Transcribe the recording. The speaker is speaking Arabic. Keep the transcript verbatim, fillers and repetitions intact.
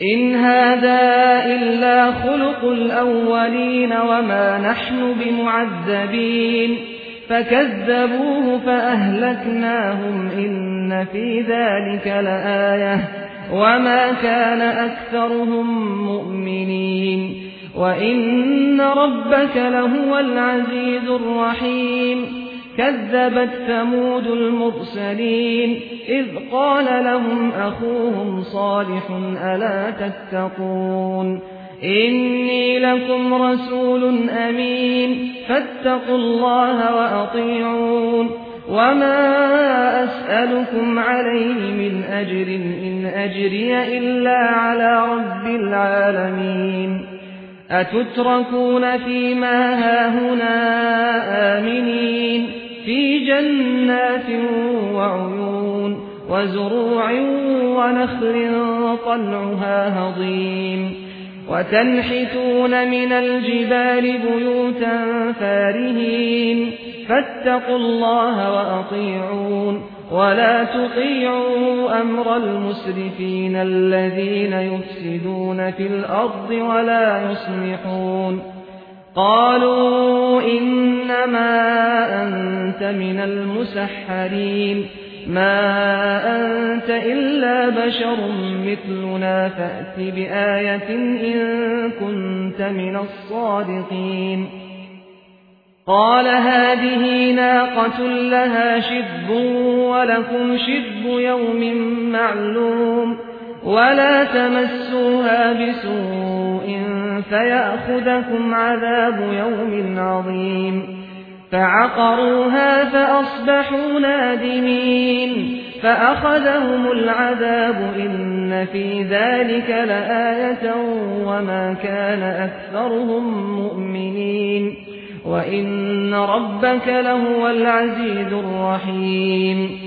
إن هذا إلا خلق الأولين وما نحن بمعذبين فكذبوه فأهلكناهم إن في ذلك لآية وما كان أكثرهم مؤمنين وإن ربك لهو العزيز الرحيم كذبت ثمود المرسلين إذ قال لهم أخوهم صالح ألا تتقون إني لكم رسول أمين فاتقوا الله وأطيعون وما أسألكم عليه من أجر إن أجري إلا على رب العالمين أتتركون فيما هاهنا آمنين في جنات وعيون وزروع ونخل طلعها هضيم وتنحتون من الجبال بيوتا فارهين فاتقوا الله وأطيعون ولا تطيعوا أمر المسرفين الذين يفسدون في الأرض ولا يصلحون قالوا إنما أنت من المسحرين ما أنت إلا بشر مثلنا فأت بآية إن كنت من الصادقين قال هذه ناقة لها شرب ولكم شرب يوم معلوم ولا تمسوها بسوء فيأخذكم عذاب يوم عظيم فعقروها فأصبحوا نادمين فأخذهم العذاب إن في ذلك لآية وما كان أكثرهم مؤمنين وإن ربك لهو العزيز الرحيم